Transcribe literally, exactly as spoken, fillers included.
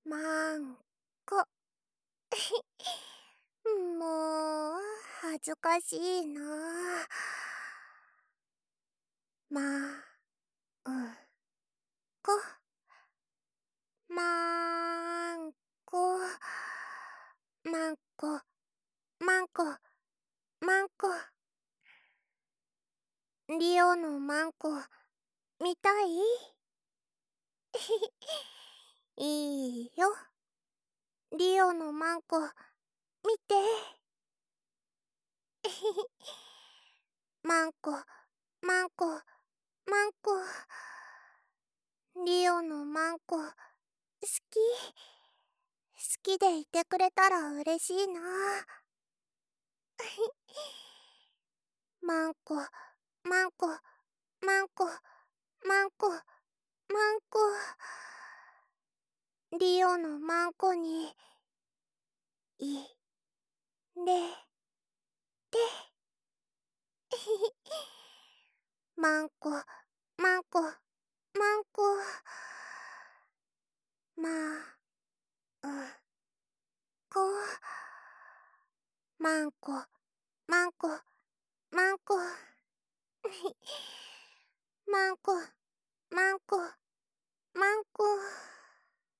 まんこ。もう、恥ずかしいな。まんこ。まんこ。まんこ。まんこ。まんこ。リオのまんこ、見たい？いいよ。リオのまんこ、見て。まんこ、まんこ、まんこ。リオのまんこ、好き。好きでいてくれたら嬉しいな。まんこ、まんこ、まんこ、まんこ、まんこ。リオのまんこに、いれて。まんこ、まんこ、まんこ。まんこ。まんこ、まんこ、まんこ。まんこ。